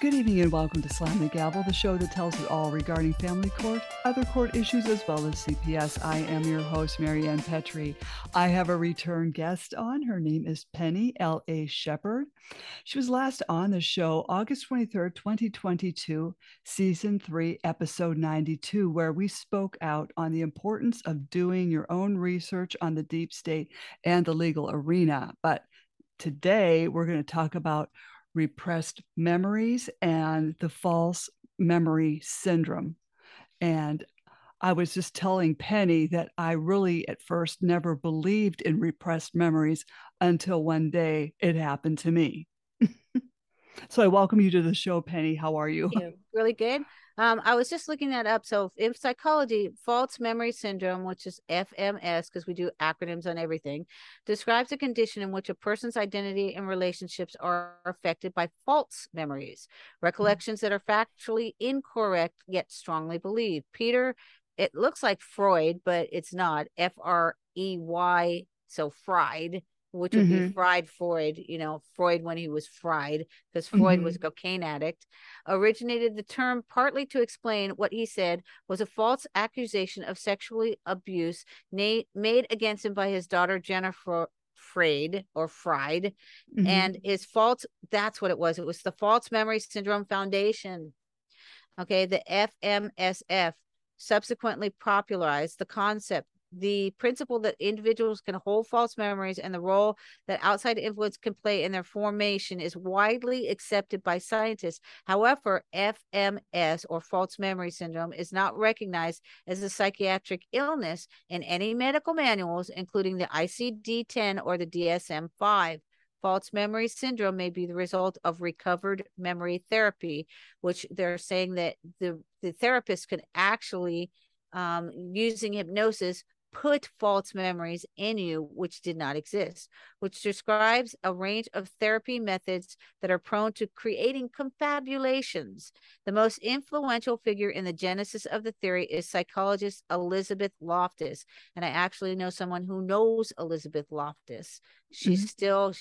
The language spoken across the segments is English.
Good evening and welcome to Slam the Gavel, the show that tells it all regarding family court, other court issues, as well as CPS. I am your host, Marianne Petrie. I have a return guest on. Her name is Penny L.A. Shepard. She was last on the show August 23rd, 2022, Season 3, Episode 92, where we spoke out on the importance of doing your own research on the deep state and the legal arena. But today we're going to talk about repressed memories and the false memory syndrome. And I was just telling Penny that I really at first never believed in repressed memories until one day it happened to me. So I welcome you to the show, Penny. How are you? Really good. I was just looking that up. So in psychology, false memory syndrome, which is FMS, because we do acronyms on everything, describes a condition in which a person's identity and relationships are affected by false memories, recollections that are factually incorrect yet strongly believed. Peter, it looks like Freud, but it's not. Frey, so fried, which would be fried Freud, Freud when he was fried, because Freud was a cocaine addict, originated the term partly to explain what he said was a false accusation of sexual abuse made against him by his daughter Jennifer Fried, and his false, that's what it was. It was the False Memory Syndrome Foundation. Okay, the FMSF subsequently popularized the concept, the principle that individuals can hold false memories and the role that outside influence can play in their formation is widely accepted by scientists. However, FMS, or false memory syndrome, is not recognized as a psychiatric illness in any medical manuals, including the ICD-10 or the DSM-5. False memory syndrome may be the result of recovered memory therapy, which they're saying that the therapist can actually, using hypnosis, put false memories in you which did not exist, which describes a range of therapy methods that are prone to creating confabulations. The most influential figure in the genesis of the theory is psychologist Elizabeth Loftus. And I actually know someone who knows Elizabeth Loftus. She's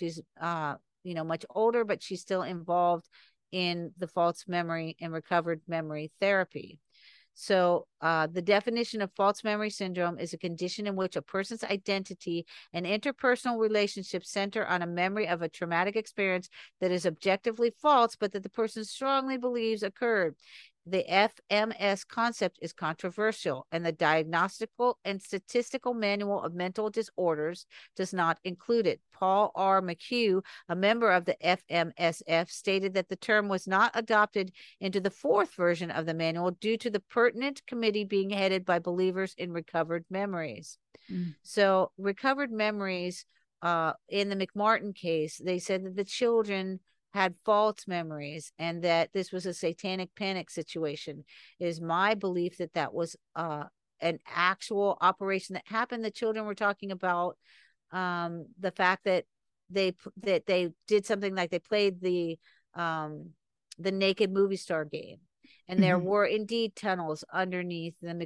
much older, but she's still involved in the false memory and recovered memory therapy. So the definition of false memory syndrome is a condition in which a person's identity and interpersonal relationships center on a memory of a traumatic experience that is objectively false, but that the person strongly believes occurred. The FMS concept is controversial, and the Diagnostical and Statistical Manual of Mental Disorders does not include it. Paul R. McHugh, a member of the FMSF, stated that the term was not adopted into the fourth version of the manual due to the pertinent committee being headed by believers in recovered memories. So recovered memories, in the McMartin case, they said that the children had false memories and that this was a satanic panic situation. It is my belief that that was an actual operation that happened. The children were talking about the fact that they did something like they played the naked movie star game, and there were indeed tunnels underneath the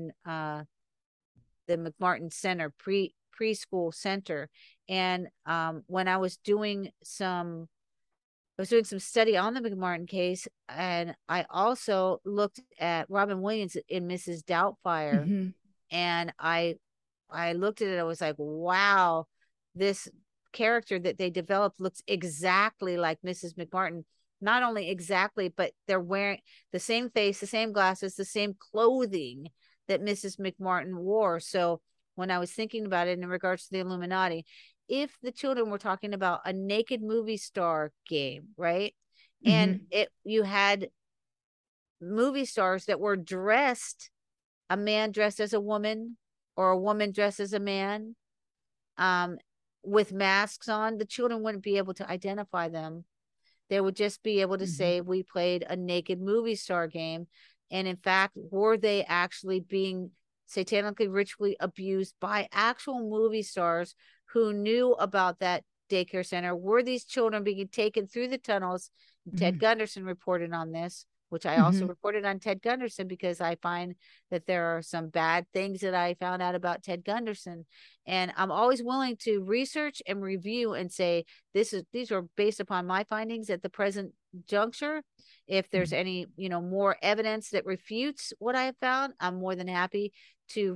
McMartin Center, preschool center. And when I was doing some study on the McMartin case, and I also looked at Robin Williams in Mrs. Doubtfire, and I looked at it. I was like, wow, this character that they developed looks exactly like Mrs. McMartin. Not only exactly, but they're wearing the same face, the same glasses, the same clothing that Mrs. McMartin wore. So when I was thinking about it in regards to the Illuminati, if the children were talking about a naked movie star game, right? And you had movie stars that were dressed, a man dressed as a woman or a woman dressed as a man, with masks on, the children wouldn't be able to identify them. They would just be able to say, we played a naked movie star game. And in fact, were they actually being satanically ritually abused by actual movie stars who knew about that daycare center? Were these children being taken through the tunnels? Ted Gunderson reported on this. which I also Mhm. reported on Ted Gunderson, because I find that there are some bad things that I found out about Ted Gunderson. And I'm always willing to research and review and say, these are based upon my findings at the present juncture. If there's Mhm. any, more evidence that refutes what I have found, I'm more than happy to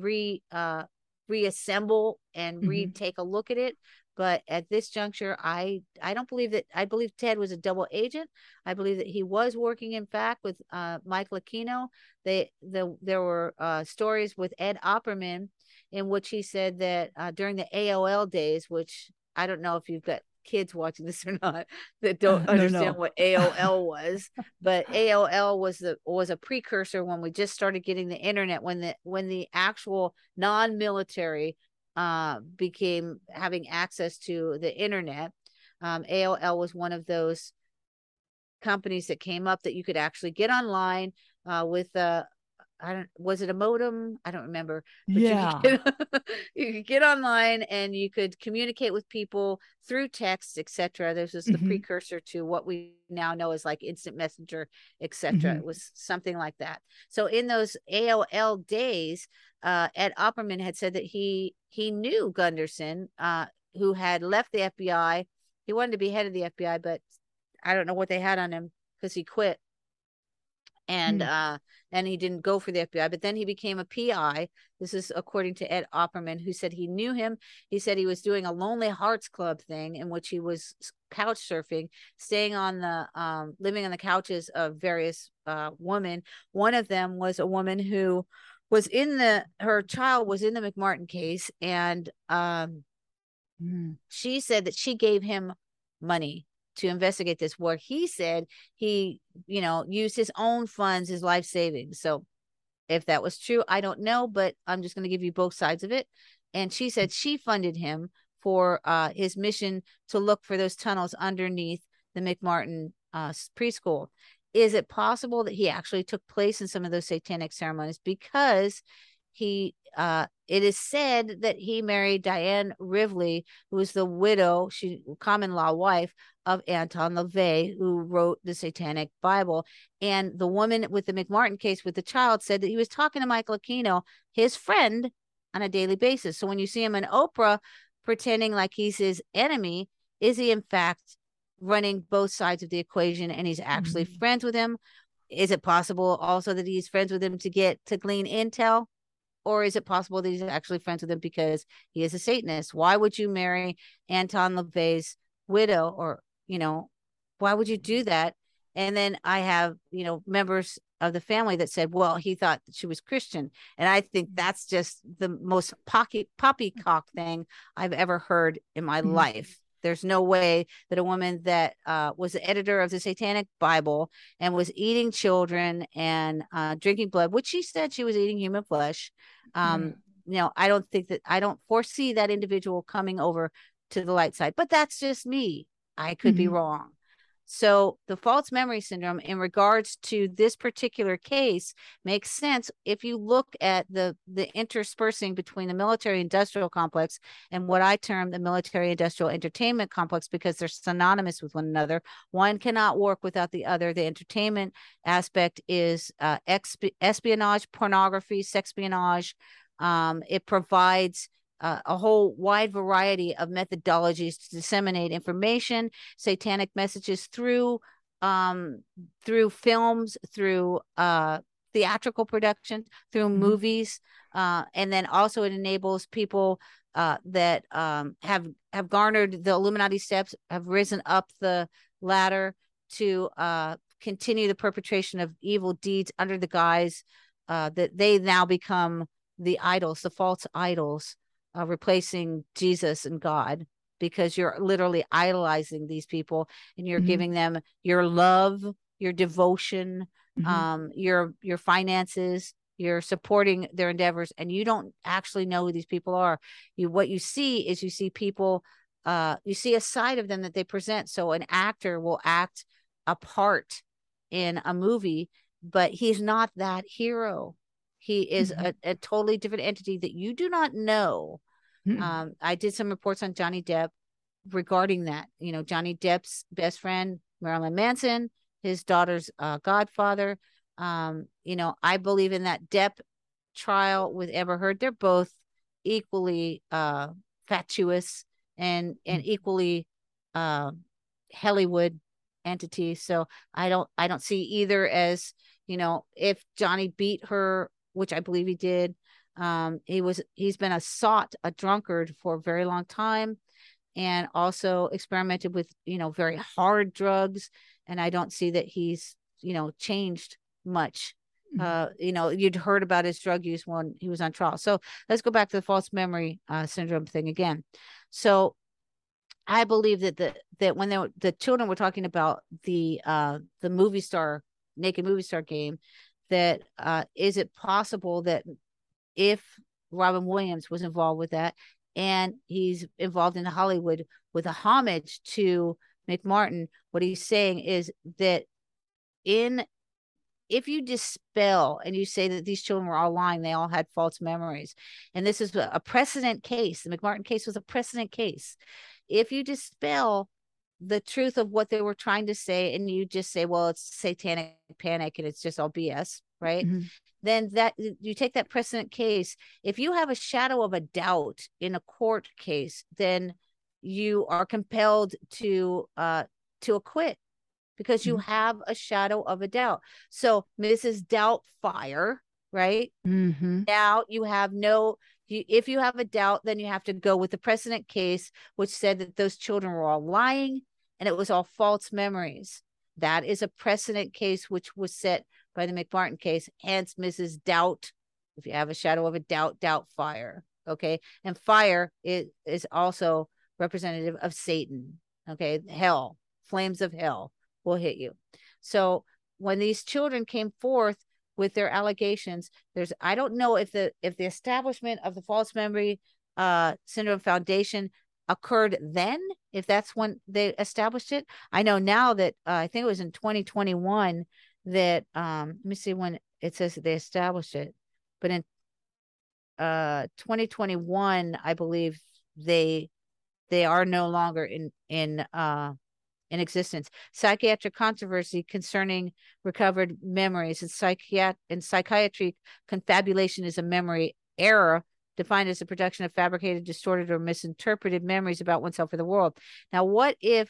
reassemble and Mhm. retake a look at it. But at this juncture, I don't believe that. I believe Ted was a double agent. I believe that he was working, in fact, with Michael Aquino. There were stories with Ed Opperman in which he said that during the AOL days, which I don't know if you've got kids watching this or not that don't No, understand no. what AOL was, but AOL was a precursor when we just started getting the internet, when the actual non-military became having access to the internet. AOL was one of those companies that came up that you could actually get online with was it a modem? I don't remember, but Yeah. you could get online and you could communicate with people through text, etc. This was the Mhm. precursor to what we now know as like instant messenger, etc. Mhm. It was something like that. So in those AOL days, Ed Opperman had said that he knew Gunderson, who had left the FBI. He wanted to be head of the FBI, but I don't know what they had on him because he quit, and Mm. uh and he didn't go for the FBI, but then he became a PI. This is according to Ed Opperman, who said he knew him. He said he was doing a Lonely Hearts Club thing in which he was couch surfing, staying on the living on the couches of various women. One of them was a woman who was in the her child was in the McMartin case, and Mm. she said that she gave him money to investigate this, where he said he, used his own funds, his life savings. So if that was true, I don't know, but I'm just going to give you both sides of it. And she said she funded him for his mission to look for those tunnels underneath the McMartin preschool. Is it possible that he actually took place in some of those satanic ceremonies? Because it is said that he married Diane Rivley, who was the widow, common law wife of Anton LaVey, who wrote the Satanic Bible. And the woman with the McMartin case with the child said that he was talking to Michael Aquino, his friend, on a daily basis. So when you see him in Oprah pretending like he's his enemy, is he in fact running both sides of the equation and he's actually Mhm. friends with him? Is it possible also that he's friends with him to glean intel? Or is it possible that he's actually friends with him because he is a Satanist? Why would you marry Anton LaVey's widow? Or, why would you do that? And then I have, members of the family that said, well, he thought that she was Christian. And I think that's just the most poppycock thing I've ever heard in my Mhm. life. There's no way that a woman that was the editor of the Satanic Bible and was eating children and drinking blood, which she said she was eating human flesh. Yeah. Um, I don't think that I don't foresee that individual coming over to the light side, but that's just me. I could be Mhm. wrong. So the false memory syndrome in regards to this particular case makes sense if you look at the interspersing between the military industrial complex and what I term the military industrial entertainment complex, because they're synonymous with one another. One cannot work without the other. The entertainment aspect is espionage, pornography, sexpionage. It provides a whole wide variety of methodologies to disseminate information, satanic messages through films, through theatrical production, through Mhm. movies, and then also it enables people that have garnered the Illuminati steps, have risen up the ladder to continue the perpetration of evil deeds under the guise that they now become the idols, the false idols, replacing Jesus and God, because you're literally idolizing these people and you're Mhm. giving them your love, your devotion, Mhm. your finances, you're supporting their endeavors, and you don't actually know who these people are. What you see is you see people, you see a side of them that they present. So an actor will act a part in a movie, but he's not that hero. He is Mhm. a totally different entity that you do not know. Mhm. I did some reports on Johnny Depp regarding that. Johnny Depp's best friend, Marilyn Manson, his daughter's godfather. You know, I believe in that Depp trial with Amber Heard. They're both equally fatuous and equally uh, Hollywood entities. So I don't see either as, you know, if Johnny beat her, which I believe he did. He's been a drunkard for a very long time, and also experimented with, you know, very hard drugs. And I don't see that he's, you know, changed much. You know, you'd heard about his drug use when he was on trial. So let's go back to the false memory syndrome thing again. So I believe that when the children were talking about the movie star, naked movie star game, that is it possible that if Robin Williams was involved with that, and he's involved in Hollywood with a homage to McMartin, what he's saying is that in if you dispel and you say that these children were all lying, they all had false memories, and this is a precedent case. The McMartin case was a precedent case. If you dispel the truth of what they were trying to say, and you just say, well, it's satanic panic and it's just all BS, right? Mm-hmm. Then that you take that precedent case. If you have a shadow of a doubt in a court case, then you are compelled to acquit, because you have a shadow of a doubt. So Mrs. Doubtfire, right? Mm-hmm. Now you have if you have a doubt, then you have to go with the precedent case, which said that those children were all lying and it was all false memories. That is a precedent case which was set by the McMartin case, hence Mrs. Doubt. If you have a shadow of a doubt, Doubtfire. Okay. And fire is also representative of Satan. Okay. Hell, flames of hell will hit you. So when these children came forth with their allegations, I don't know if the establishment of the false memory syndrome foundation occurred then, if that's when they established it. I know now that I think it was in 2021 that let me see when it says that they established it, but in 2021 I believe they are no longer in existence. Psychiatric controversy concerning recovered memories. In psychiatry, confabulation is a memory error defined as the production of fabricated, distorted, or misinterpreted memories about oneself or the world. Now, what if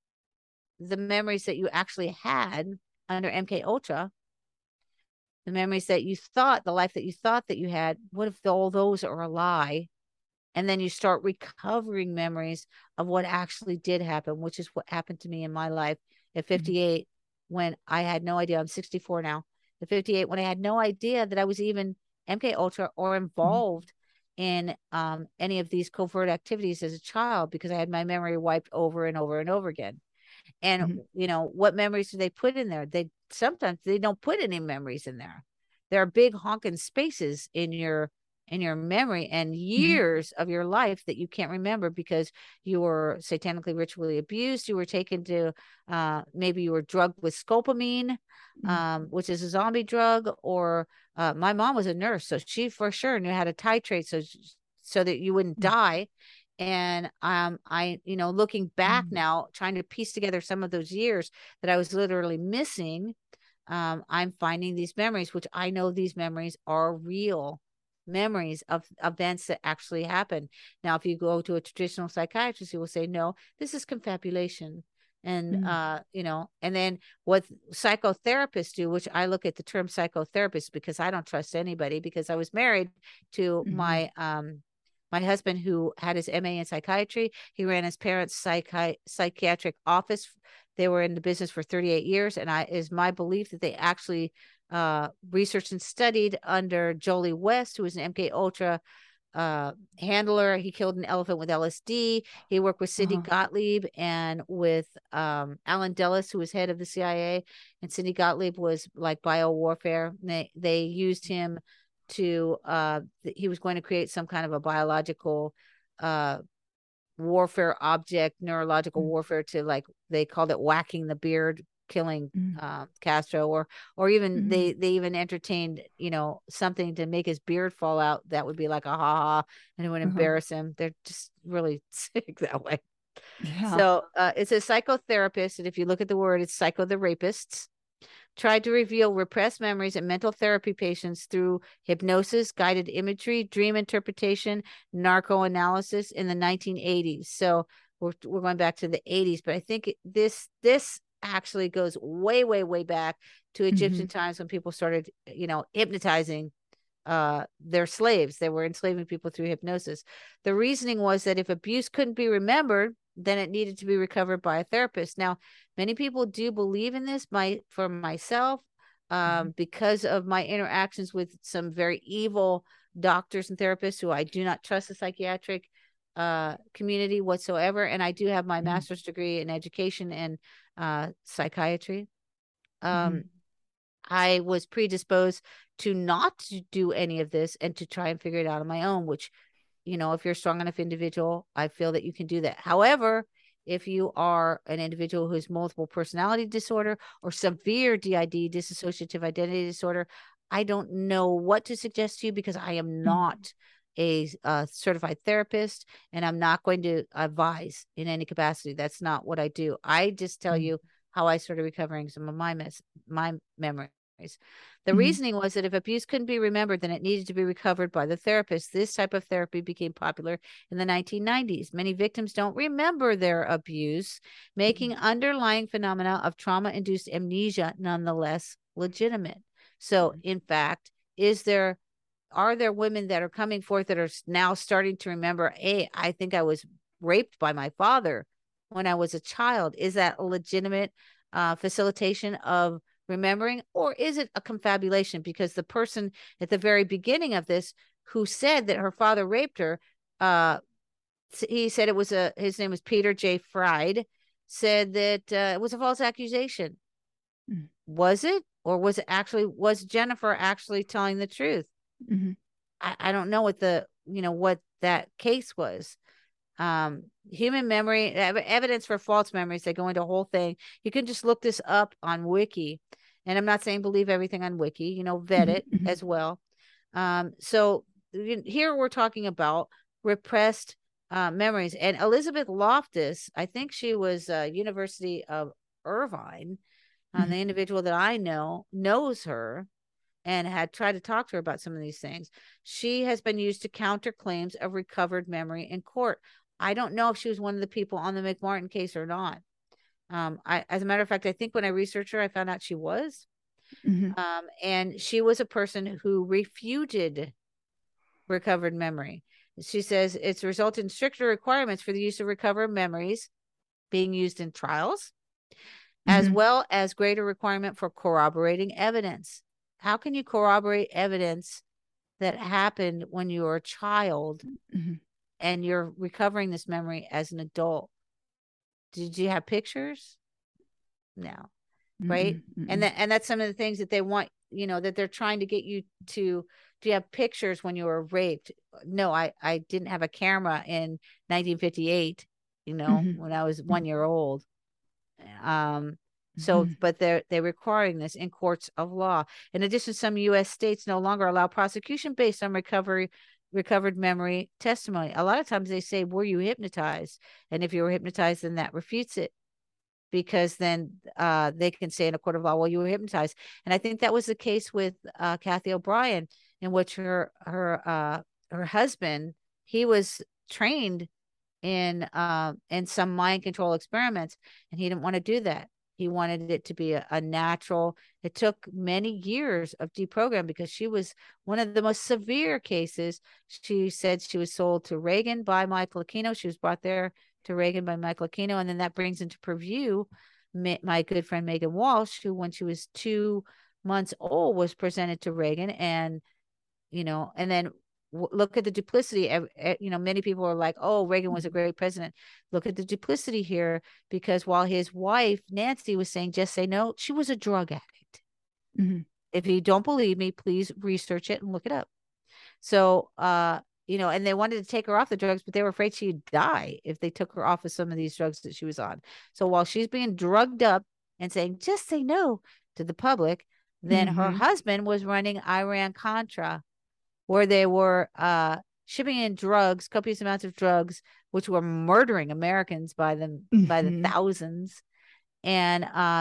the memories that you actually had under MK Ultra, the memories that you thought, the life that you thought that you had, what if all those are a lie? And then you start recovering memories of what actually did happen, which is what happened to me in my life at 58, when I had no idea. I'm 64 now. At 58, when I had no idea that I was even MK Ultra or involved in any of these covert activities as a child, because I had my memory wiped over and over and over again. And you know, what memories do they put in there? Sometimes they don't put any memories in there. There are big honking spaces in your memory and years of your life that you can't remember because you were satanically ritually abused. You were taken to maybe you were drugged with scopolamine, which is a zombie drug, or my mom was a nurse, so she for sure knew how to titrate so that you wouldn't die. And I, you know, looking back now, trying to piece together some of those years that I was literally missing, I'm finding these memories, which I know these memories are real memories of events that actually happened. Now, if you go to a traditional psychiatrist, he will say, no, this is confabulation. And, you know, and then what psychotherapists do, which I look at the term psychotherapist because I don't trust anybody, because I was married to my husband who had his MA in psychiatry. He ran his parents' psychiatric office. They were in the business for 38 years. And is my belief that they actually researched and studied under Jolie West, who was an MK Ultra handler. He killed an elephant with LSD. He worked with Sidney Gottlieb and with Alan Dulles, who was head of the CIA. And Sidney Gottlieb was like biowarfare. They used him to he was going to create some kind of a biological warfare object, neurological warfare, to, like, they called it whacking the beard, killing Castro, or even they even entertained, you know, something to make his beard fall out that would be like a ha ha, and it would embarrass him. They're just really sick that way. So it's a psychotherapist, and if you look at the word, it's psycho the rapists. tried to reveal repressed memories in mental therapy patients through hypnosis, guided imagery, dream interpretation, narcoanalysis in the 1980s. So we're going back to the 80s, but I think this actually goes way, way, way back to Egyptian times when people started, hypnotizing their slaves. They were enslaving people through hypnosis. The reasoning was that if abuse couldn't be remembered, then it needed to be recovered by a therapist. Now, many people do believe in this. For myself, because of my interactions with some very evil doctors and therapists who I do not trust the psychiatric community whatsoever. And I do have my master's degree in education and psychiatry. I was predisposed to not do any of this and to try and figure it out on my own, which, if you're a strong enough individual, I feel that you can do that. However, if you are an individual who has multiple personality disorder or severe DID, dissociative identity disorder, I don't know what to suggest to you because I am not a certified therapist, and I'm not going to advise in any capacity. That's not what I do. I just tell you how I started recovering some of my memories. The reasoning was that if abuse couldn't be remembered, then it needed to be recovered by the therapist. This type of therapy became popular in the 1990s. Many victims don't remember their abuse, making underlying phenomena of trauma-induced amnesia nonetheless legitimate. So, in fact, are there women that are coming forth that are now starting to remember, hey, I think I was raped by my father when I was a child? Is that a legitimate facilitation of remembering, or is it a confabulation? Because the person at the very beginning of this who said that her father raped her, he said his name was Peter J. Fried, said that it was a false accusation. Was it? Or was Jennifer actually telling the truth? I don't know what what that case was. Human memory, evidence for false memories, they go into a whole thing. You can just look this up on Wiki. And I'm not saying believe everything on Wiki, vet it as well. So here we're talking about repressed memories. And Elizabeth Loftus, I think she was University of Irvine, the individual that I know knows her and had tried to talk to her about some of these things. She has been used to counter claims of recovered memory in court. I don't know if she was one of the people on the McMartin case or not. As a matter of fact, I think when I researched her, I found out she was. And she was a person who refuted recovered memory. She says it's resulted in stricter requirements for the use of recovered memories being used in trials, as well as greater requirement for corroborating evidence. How can you corroborate evidence that happened when you were a child and you're recovering this memory as an adult? Did you have pictures? No. Right. And that's some of the things that they want, that they're trying to get you to. Do you have pictures when you were raped? No, I didn't have a camera in 1958, when I was 1 year old. So, but they're requiring this in courts of law. In addition, some U.S. states no longer allow prosecution based on recovered memory testimony. A lot of times they say, were you hypnotized? And if you were hypnotized, then that refutes it, because then they can say in a court of law, well, you were hypnotized. And I think that was the case with Kathy O'Brien, in which her husband, he was trained in some mind control experiments, and he didn't want to do that. He wanted it to be a natural. It took many years of deprogram, because she was one of the most severe cases. She said she was sold to Reagan by Michael Aquino. She was brought there to Reagan by Michael Aquino. And then that brings into purview my good friend Megan Walsh, who when she was 2 months old was presented to Reagan. And, and then look at the duplicity. Many people are like, oh, Reagan was a great president. Look at the duplicity here, because while his wife, Nancy, was saying, just say no, she was a drug addict. If you don't believe me, please research it and look it up. So, and they wanted to take her off the drugs, but they were afraid she'd die if they took her off of some of these drugs that she was on. So while she's being drugged up and saying, just say no to the public, then her husband was running Iran-Contra, where they were shipping in drugs, copious amounts of drugs, which were murdering Americans by the thousands, and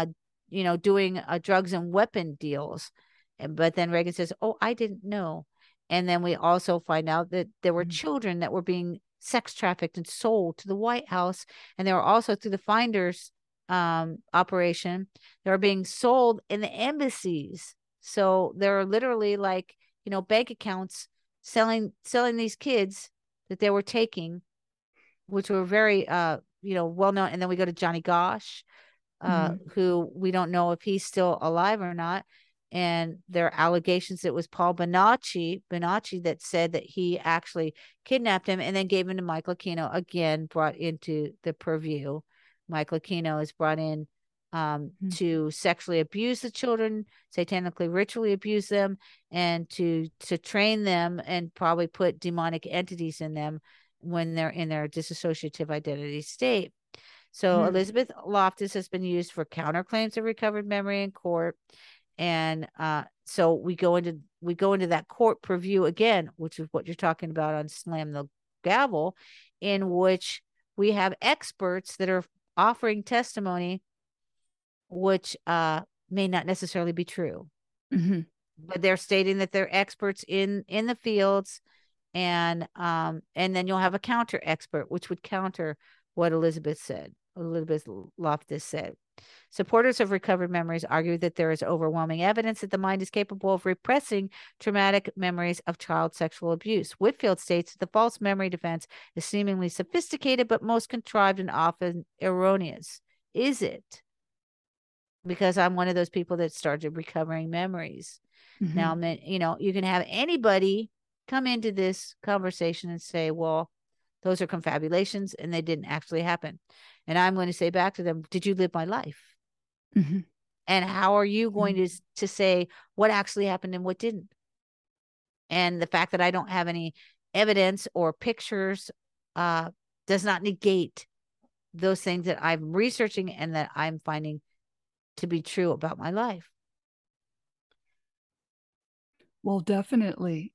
doing drugs and weapon deals. But then Reagan says, "Oh, I didn't know." And then we also find out that there were children that were being sex trafficked and sold to the White House. And they were also through the Finders operation, they were being sold in the embassies. So there are literally like, bank accounts selling these kids that they were taking, which were very well known. And then we go to Johnny Gosch, who we don't know if he's still alive or not. And there are allegations it was Paul Bonacci that said that he actually kidnapped him and then gave him to Michael Aquino, again brought into the purview. Michael Aquino is brought in to sexually abuse the children, satanically ritually abuse them, and to train them and probably put demonic entities in them when they're in their dissociative identity state. So Elizabeth Loftus has been used for counterclaims of recovered memory in court. And so we go into that court purview again, which is what you're talking about on Slam the Gavel, in which we have experts that are offering testimony which may not necessarily be true. But they're stating that they're experts in the fields, and then you'll have a counter expert, which would counter what Elizabeth Loftus said. Supporters of recovered memories argue that there is overwhelming evidence that the mind is capable of repressing traumatic memories of child sexual abuse. Whitfield states that the false memory defense is seemingly sophisticated, but most contrived and often erroneous. Is it? Because I'm one of those people that started recovering memories. Now, you can have anybody come into this conversation and say, well, those are confabulations and they didn't actually happen. And I'm going to say back to them, did you live my life? And how are you going to say what actually happened and what didn't? And the fact that I don't have any evidence or pictures does not negate those things that I'm researching and that I'm finding to be true about my life. Well, definitely.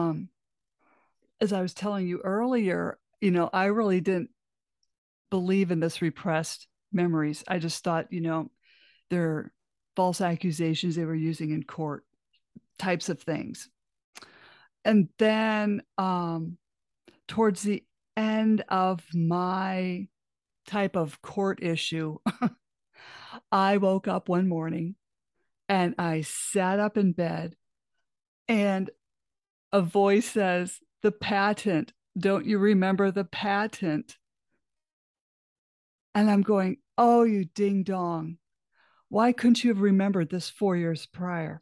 As I was telling you earlier, I really didn't believe in this repressed memories. I just thought, they're false accusations they were using in court types of things. And then towards the end of my type of court issue, I woke up one morning and I sat up in bed and a voice says, "The patent. Don't you remember the patent?" And I'm going, "Oh, you ding dong. Why couldn't you have remembered this 4 years prior?"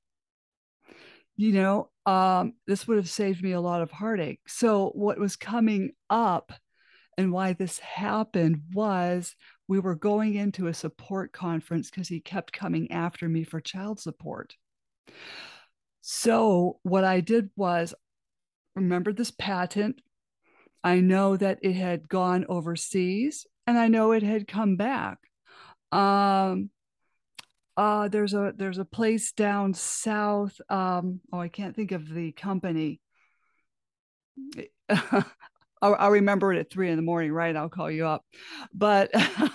This would have saved me a lot of heartache. So what was coming up and why this happened was we were going into a support conference because he kept coming after me for child support. So what I did was remember this patent. I know that it had gone overseas and I know it had come back. There's a place down south. I can't think of the company. I'll remember it at 3 a.m, right? I'll call you up. But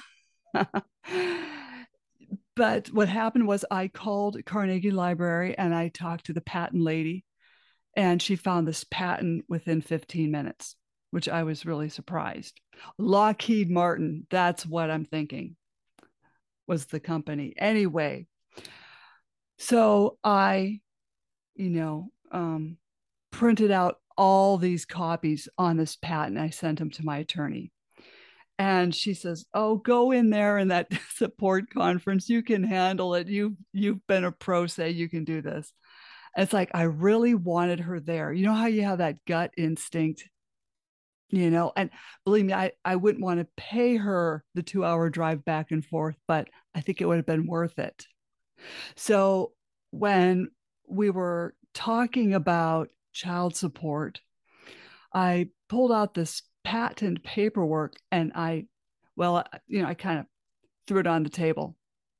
but what happened was I called Carnegie Library and I talked to the patent lady, and she found this patent within 15 minutes, which I was really surprised. Lockheed Martin, that's what I'm thinking, was the company. Anyway, so I, printed out all these copies on this patent. I sent them to my attorney. And she says, "Oh, go in there in that support conference. You can handle it. You've been a pro, say you can do this." And it's like, I really wanted her there. You know how you have that gut instinct, and believe me, I wouldn't want to pay her the 2-hour drive back and forth, but I think it would have been worth it. So when we were talking about child support, I pulled out this patent paperwork and I kind of threw it on the table.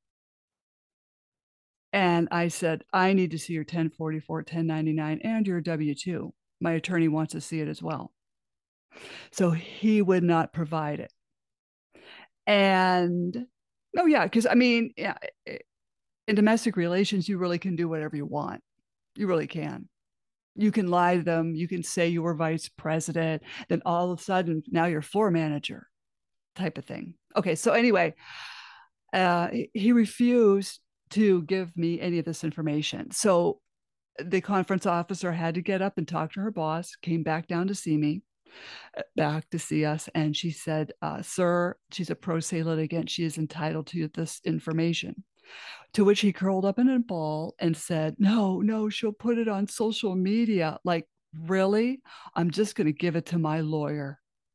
And I said, "I need to see your 1044, 1099, and your W-2. My attorney wants to see it as well." So he would not provide it. And Oh yeah, because I mean, yeah, in domestic relations, you really can do whatever you want. You really can. You can lie to them. You can say you were vice president. Then all of a sudden, now you're floor manager type of thing. Okay, so anyway, he refused to give me any of this information. So the conference officer had to get up and talk to her boss, came back down to see me, back to see us. And she said, Sir, she's a pro se litigant. She is entitled to this information. To which he curled up in a ball and said, No, no, she'll put it on social media. Like, really? I'm just going to give it to my lawyer.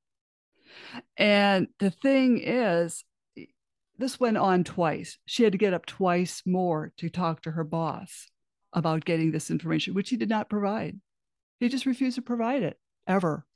And the thing is, this went on twice. She had to get up twice more to talk to her boss about getting this information, which he did not provide. He just refused to provide it ever.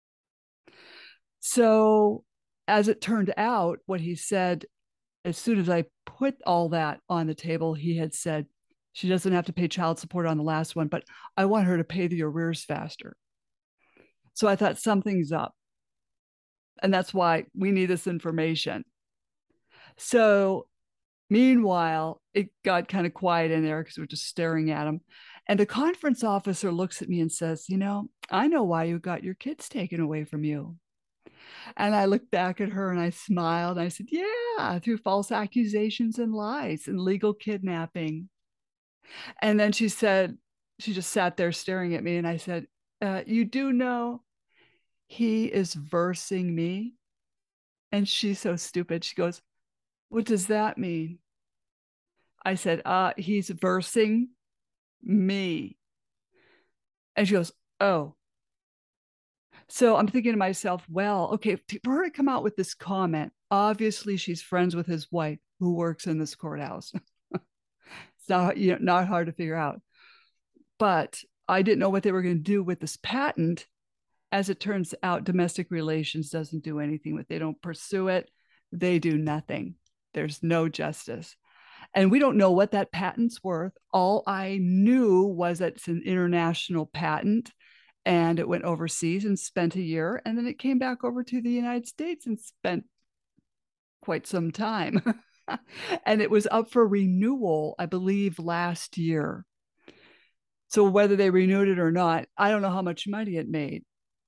So, as it turned out, what he said, as soon as I put all that on the table, he had said, she doesn't have to pay child support on the last one, but I want her to pay the arrears faster. So I thought something's up. And that's why we need this information. So meanwhile, it got kind of quiet in there because we're just staring at him. And the conference officer looks at me and says, I know why you got your kids taken away from you. And I looked back at her and I smiled. And I said, Yeah, through false accusations and lies and legal kidnapping. And then she said, she just sat there staring at me. And I said, You do know he is versing me? And she's so stupid. She goes, What does that mean? I said, He's versing me. And she goes, Oh. So I'm thinking to myself, well, okay, for her to come out with this comment, obviously she's friends with his wife who works in this courthouse. It's not hard to figure out. But I didn't know what they were going to do with this patent. As it turns out, domestic relations doesn't do anything with it. They don't pursue it. They do nothing. There's no justice. And we don't know what that patent's worth. All I knew was that it's an international patent and it went overseas and spent a year. And then it came back over to the United States and spent quite some time. And it was up for renewal, I believe, last year. So whether they renewed it or not, I don't know how much money it made.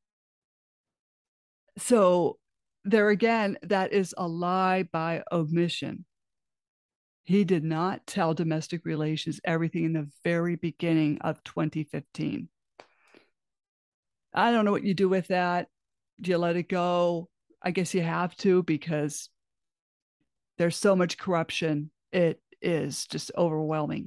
So there again, that is a lie by omission. He did not tell domestic relations everything in the very beginning of 2015. I don't know what you do with that. Do you let it go? I guess you have to because there's so much corruption. It is just overwhelming.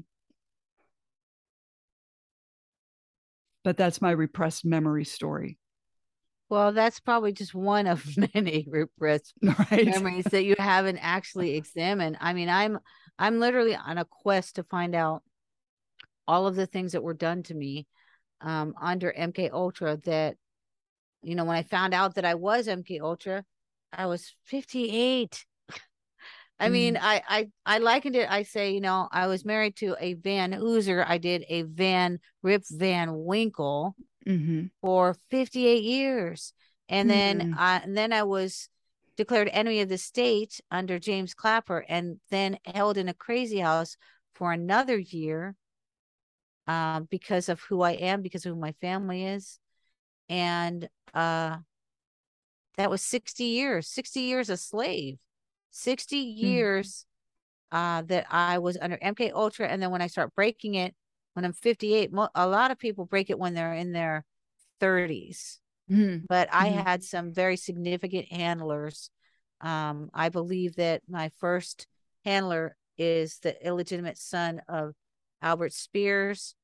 But that's my repressed memory story. Well, that's probably just one of many repressed Right. memories that you haven't actually examined. I mean, I'm literally on a quest to find out all of the things that were done to me under MK Ultra. That when I found out that I was MK Ultra, I was 58. I mean, I likened it. I say, I was married to a Van Hooser. I did a Rip Van Winkle for 58 years. And then I was declared enemy of the state under James Clapper and then held in a crazy house for another year because of who I am, because of who my family is. And that was 60 years a slave, 60 years that I was under MK Ultra. And then when I start breaking it, when I'm 58, a lot of people break it when they're in their 30s. But I had some very significant handlers. I believe that my first handler is the illegitimate son of Albert Spears.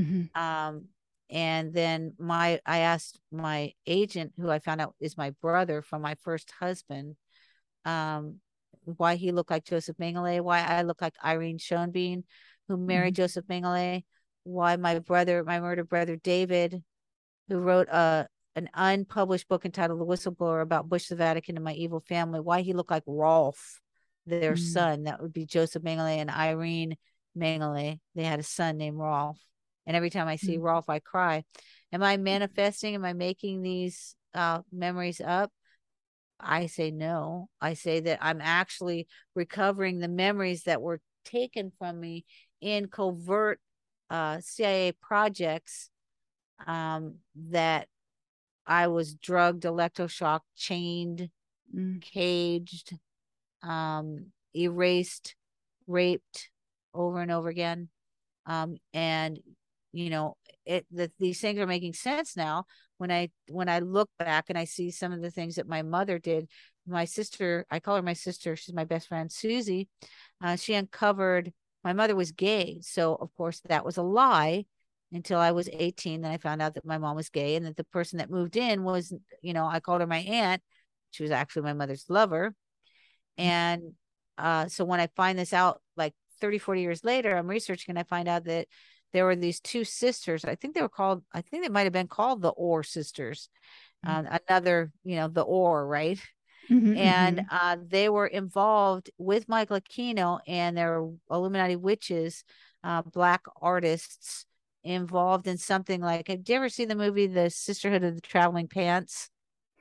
And then I asked my agent, who I found out is my brother from my first husband, why he looked like Joseph Mengele, why I look like Irene Schoenbein, who married Joseph Mengele, why my murdered brother David, who wrote an unpublished book entitled The Whistleblower about Bush, the Vatican, and My Evil Family, why he looked like Rolf, their son. That would be Joseph Mengele and Irene Mengele. They had a son named Rolf. And every time I see Rolf, I cry. Am I manifesting? Am I making these memories up? I say no. I say that I'm actually recovering the memories that were taken from me in covert CIA projects, that I was drugged, electroshocked, chained, Mm. caged, erased, raped over and over again. And you know, these things are making sense now when I look back and I see some of the things that my mother did. My sister, I call her my sister, she's my best friend, Susie. She uncovered my mother was gay. So of course that was a lie until I was 18. Then I found out that my mom was gay and that the person that moved in was, I called her my aunt. She was actually my mother's lover. And so when I find this out, like 30, 40 years later, I'm researching and I find out that there were these two sisters. I think they might have been called the Orr sisters. Another, the Orr, right? Mm-hmm, And mm-hmm. they were involved with Michael Aquino and their Illuminati witches, black artists involved in something like, have you ever seen the movie The Sisterhood of the Traveling Pants?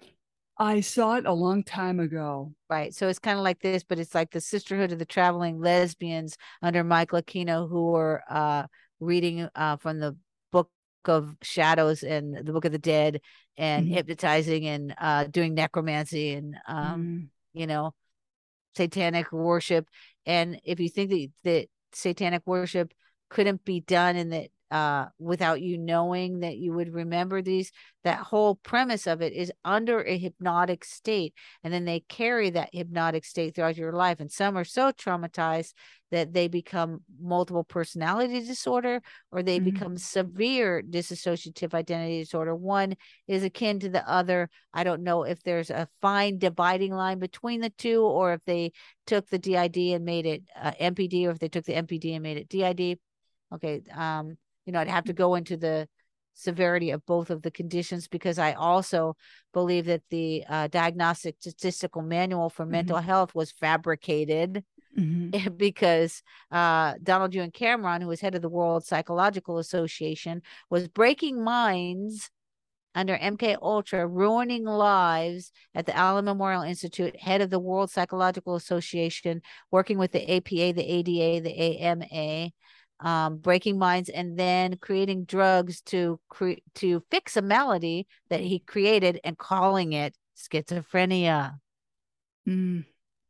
I saw it a long time ago. Right. So it's kind of like this, but it's like the Sisterhood of the Traveling Lesbians under Michael Aquino, who were reading from the Book of Shadows and the Book of the Dead, and Mm-hmm. hypnotizing and doing necromancy and Mm-hmm. you know, satanic worship. And if you think that satanic worship couldn't be done and that without you knowing that you would remember these, that whole premise of it is under a hypnotic state. And then they carry that hypnotic state throughout your life. And some are so traumatized that they become multiple personality disorder, or they Mm-hmm. become severe dissociative identity disorder. One is akin to the other. I don't know if there's a fine dividing line between the two, or if they took the DID and made it MPD, or if they took the MPD and made it DID. Okay. I'd have to go into the severity of both of the conditions, because I also believe that the Diagnostic Statistical Manual for Mm-hmm. Mental Health was fabricated Mm-hmm. because Donald Ewan Cameron, who was head of the World Psychological Association, was breaking minds under MK Ultra, ruining lives at the Allen Memorial Institute, head of the World Psychological Association, working with the APA, the ADA, the AMA, breaking minds, and then creating drugs to fix a malady that he created and calling it schizophrenia. Mm.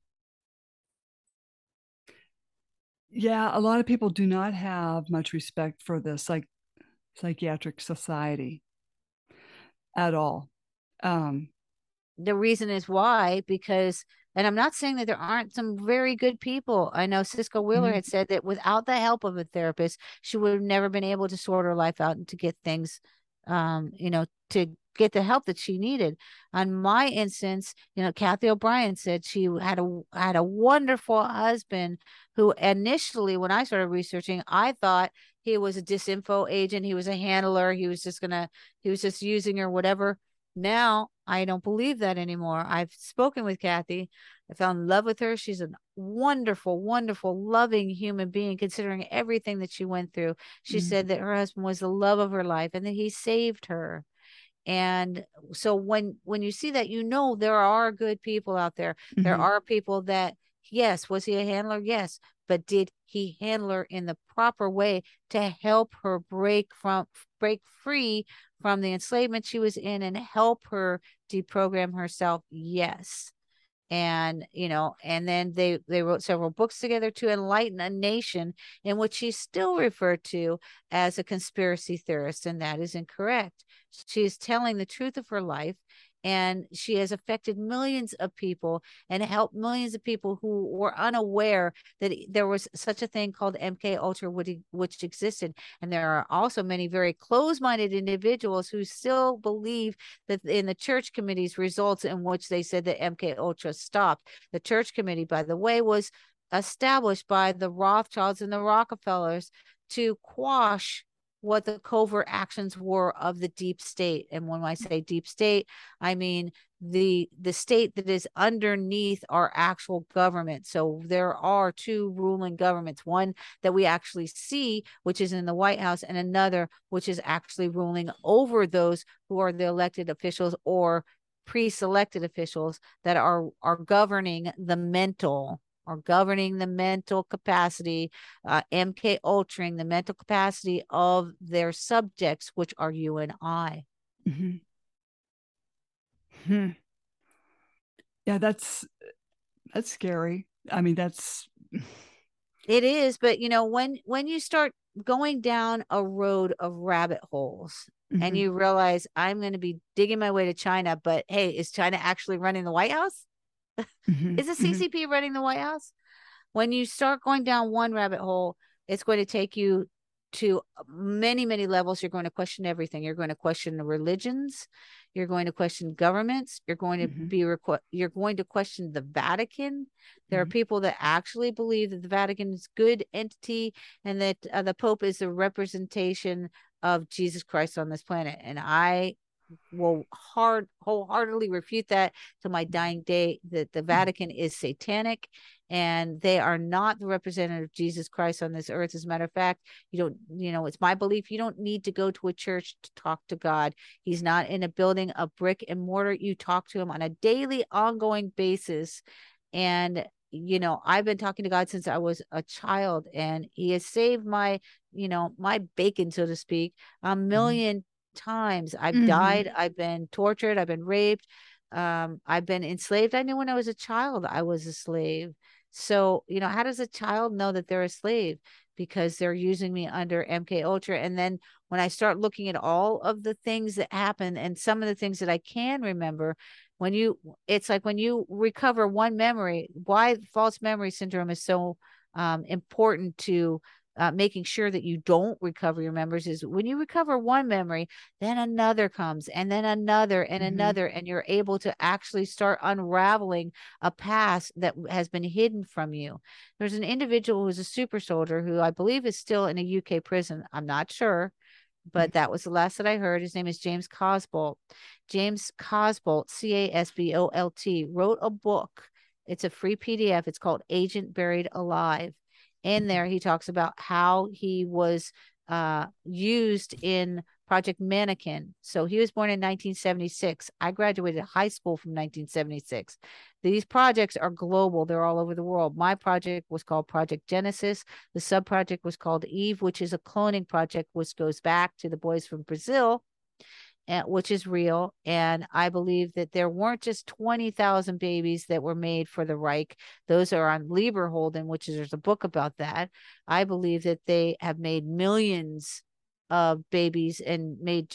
Yeah, a lot of people do not have much respect for the psychiatric society at all. Um, The reason is why, because, and I'm not saying that there aren't some very good people. I know Cisco Wheeler mhm, had said that without the help of a therapist, she would have never been able to sort her life out and to get things, to get the help that she needed. On my instance, Kathy O'Brien said she had a wonderful husband who initially, when I started researching, I thought he was a disinfo agent, he was a handler, he was just using her, whatever. Now I don't believe that anymore. I've spoken with Kathy. I fell in love with her. She's a wonderful, wonderful, loving human being, considering everything that she went through. She mm, said that her husband was the love of her life and that he saved her. And so when you see that, there are good people out there. There mhm, are people that, yes, was he a handler? Yes. But did he handle her in the proper way to help her break free from the enslavement she was in and help her deprogram herself? Yes. And then they wrote several books together to enlighten a nation, in which she's still referred to as a conspiracy theorist, and that is incorrect. She is telling the truth of her life, and she has affected millions of people and helped millions of people who were unaware that there was such a thing called MK Ultra, which existed. And there are also many very close-minded individuals who still believe that in the church committee's results, in which they said that MK Ultra stopped. The church committee, by the way, was established by the Rothschilds and the Rockefellers to quash what the covert actions were of the deep state. And when I say deep state, I mean the state that is underneath our actual government. So there are two ruling governments, one that we actually see, which is in the White House, and another which is actually ruling over those who are the elected officials, or pre-selected officials that are governing the mental, capacity, MK ultraing the mental capacity of their subjects, which are you and I. Mm-hmm. Hmm. Yeah, that's scary. I mean, It is, but you know, when you start going down a road of rabbit holes and mm-hmm. you realize I'm going to be digging my way to China, but hey, is China actually running the White House? Mm-hmm. Is the Mm-hmm. CCP running the White House? When you start going down one rabbit hole, it's going to take you to many, many levels. You're going to question everything. You're going to question the religions. You're going to question governments. You're going to Mm-hmm. be you're going to question the Vatican. There are Mm-hmm. people that actually believe that the Vatican is a good entity and that the Pope is a representation of Jesus Christ on this planet. And I will wholeheartedly refute that to my dying day, that the Vatican is satanic and they are not the representative of Jesus Christ on this earth. As a matter of fact, it's my belief you don't need to go to a church to talk to God. He's not in a building of brick and mortar. You talk to him on a daily, ongoing basis. And I've been talking to God since I was a child, and he has saved my bacon, so to speak, a million times. I've Mm-hmm. died, I've been tortured, I've been raped, I've been enslaved. I knew when I was a child I was a slave. So, how does a child know that they're a slave? Because they're using me under MK Ultra. And then when I start looking at all of the things that happen and some of the things that I can remember, it's like when you recover one memory, why false memory syndrome is so important to making sure that you don't recover your memories is when you recover one memory, then another comes, and then another and Mm-hmm. another, and you're able to actually start unraveling a past that has been hidden from you. There's an individual who's a super soldier who I believe is still in a UK prison. I'm not sure, but that was the last that I heard. His name is James Cosbolt. James Cosbolt, Casbolt, wrote a book. It's a free PDF. It's called Agent Buried Alive. In there, he talks about how he was used in Project Mannequin. So he was born in 1976. I graduated high school from 1976. These projects are global. They're all over the world. My project was called Project Genesis. The sub project was called Eve, which is a cloning project, which goes back to the boys from Brazil, which is real. And I believe that there weren't just 20,000 babies that were made for the Reich. Those are on Lieberholden, which is, there's a book about that. I believe that they have made millions of babies and made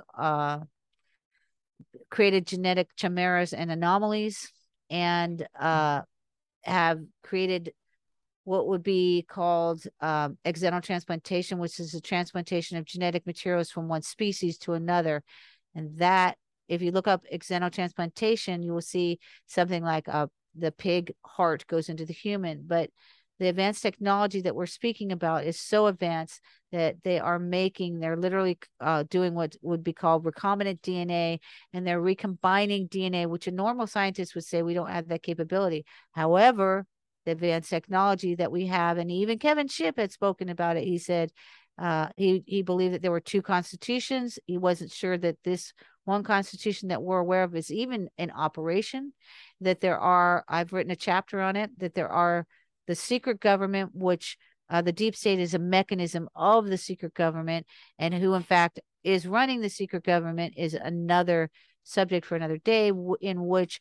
created genetic chimeras and anomalies, and have created what would be called xenotransplantation, which is a transplantation of genetic materials from one species to another. And that, if you look up xenotransplantation, you will see something like the pig heart goes into the human. But the advanced technology that we're speaking about is so advanced that they're literally doing what would be called recombinant DNA, and they're recombining DNA, which a normal scientist would say we don't have that capability. However, the advanced technology that we have, and even Kevin Shipp had spoken about it. He said he believed that there were two constitutions. He wasn't sure that this one constitution that we're aware of is even in operation. That I've written a chapter on it, that there are the secret government, which the deep state is a mechanism of the secret government, and who in fact is running the secret government is another subject for another day, in which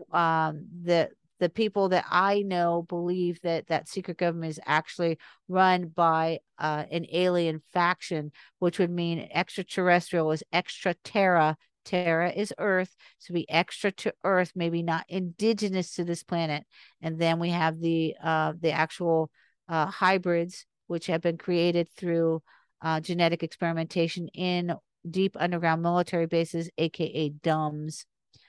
the people that I know believe that secret government is actually run by an alien faction, which would mean extraterrestrial is extra terra. Terra is Earth, so be extra to Earth, maybe not indigenous to this planet. And then we have the actual hybrids, which have been created through genetic experimentation in deep underground military bases, aka DUMBs.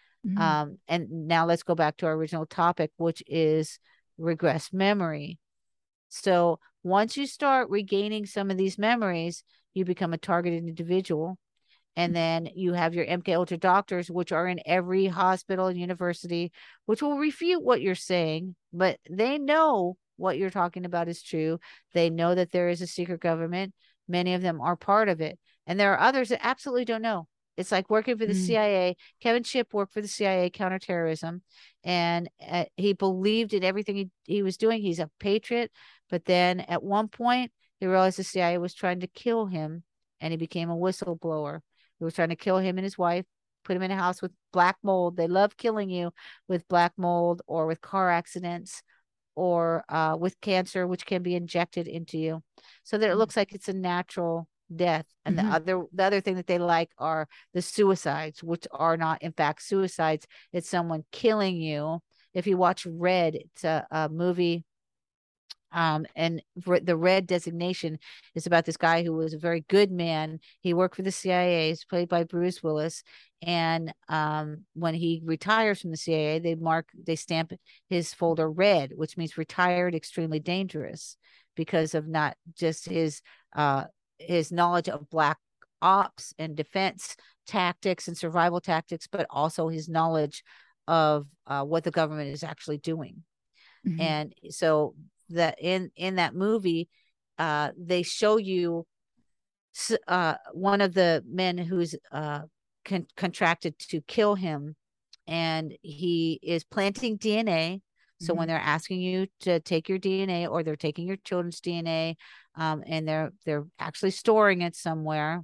And now let's go back to our original topic, which is regress memory. So once you start regaining some of these memories, you become a targeted individual. And then you have your MK Ultra doctors, which are in every hospital and university, which will refute what you're saying, but they know what you're talking about is true. They know that there is a secret government. Many of them are part of it. And there are others that absolutely don't know. It's like working for the CIA. Kevin Shipp worked for the CIA counterterrorism, and he believed in everything he was doing. He's a patriot. But then at one point, he realized the CIA was trying to kill him, and he became a whistleblower. They were trying to kill him and his wife, put him in a house with black mold. They love killing you with black mold or with car accidents or with cancer, which can be injected into you, so that it looks like it's a natural death. And the other thing that they like are the suicides, which are not in fact suicides. It's someone killing you. If you watch Red, it's a movie, and the Red designation is about this guy who was a very good man. He worked for the CIA. He's played by Bruce Willis. And when he retires from the CIA, they stamp his folder red, which means retired, extremely dangerous, because of not just his knowledge of black ops and defense tactics and survival tactics, but also his knowledge of what the government is actually doing. And so that in that movie, they show you one of the men who's contracted to kill him, and he is planting DNA. So when they're asking you to take your DNA, or they're taking your children's DNA, and they're actually storing it somewhere,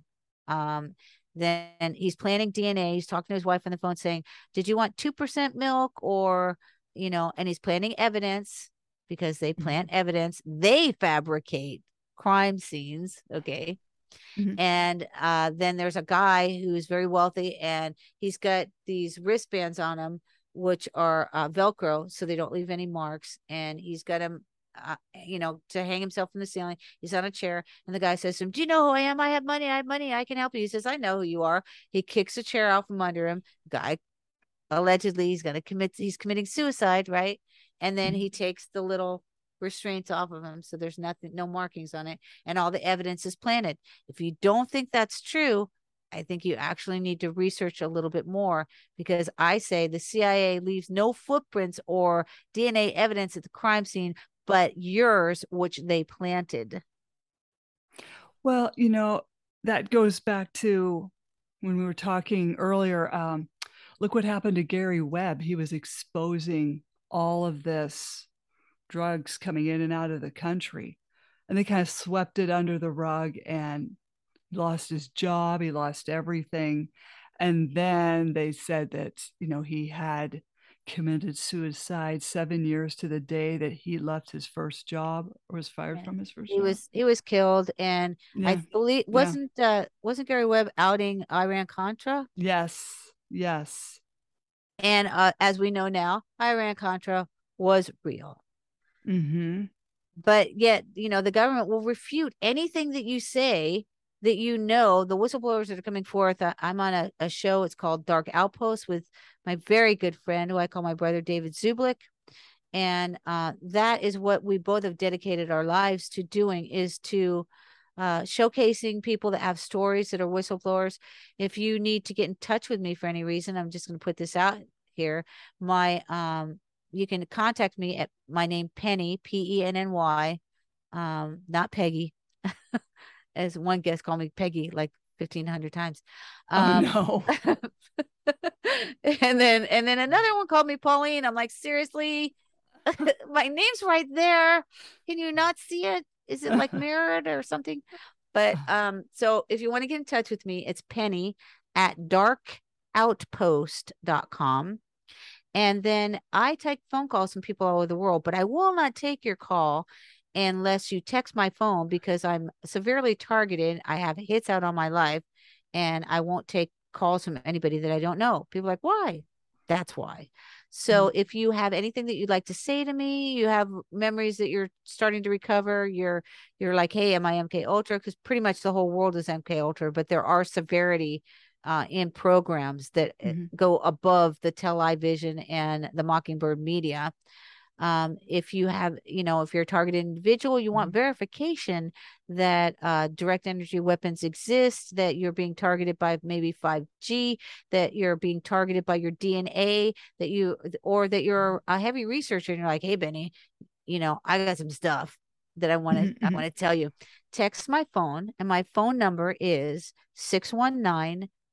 then he's planting DNA. He's talking to his wife on the phone saying, "Did you want 2% milk?" Or, and he's planting evidence, because they plant evidence. They fabricate crime scenes. Okay. And then there's a guy who's very wealthy, and he's got these wristbands on him, which are Velcro, so they don't leave any marks. And he's got him, to hang himself from the ceiling. He's on a chair, and the guy says to him, "Do you know who I am? I have money. I have money. I can help you." He says, "I know who you are." He kicks a chair out from under him. Guy, allegedly, he's committing suicide, right? And then he takes the little restraints off of him, so there's no markings on it, and all the evidence is planted. If you don't think that's true, I think you actually need to research a little bit more, because I say the CIA leaves no footprints or DNA evidence at the crime scene but yours, which they planted. Well, that goes back to when we were talking earlier. Look what happened to Gary Webb. He was exposing all of this drugs coming in and out of the country, and they kind of swept it under the rug, and he lost his job. He lost everything. And then they said that, he had committed suicide 7 years to the day that he left his first job, or was fired from his first job. He was killed, and I believe wasn't Gary Webb outing Iran Contra? Yes. And as we know now, Iran Contra was real. But yet, the government will refute anything that you say, that the whistleblowers that are coming forth. I'm on a show. It's called Dark Outpost with my very good friend, who I call my brother, David Zublik. And that is what we both have dedicated our lives to doing, is to showcasing people that have stories that are whistleblowers. If you need to get in touch with me for any reason, I'm just going to put this out here. You can contact me at my name, Penny, Penny, not Peggy. As one guest called me Peggy like 1,500 times. No. And then another one called me Pauline. I'm like, seriously? My name's right there. Can you not see it? Is it like mirrored or something? But so if you want to get in touch with me, it's Penny at darkoutpost.com. And then I take phone calls from people all over the world, but I will not take your call unless you text my phone, because I'm severely targeted. I have hits out on my life, and I won't take calls from anybody that I don't know. People are like, why? That's why. So if you have anything that you'd like to say to me, you have memories that you're starting to recover, you're like, hey, am I MK Ultra? Because pretty much the whole world is MK Ultra, but there are severity in programs that go above the Television and the Mockingbird media. If you have, if you're a targeted individual, you want verification that direct energy weapons exist, that you're being targeted by maybe 5G, that you're being targeted by your DNA, that you're a heavy researcher, and you're like, hey, Benny, I got some stuff that I want to tell you. Text my phone, and my phone number is 619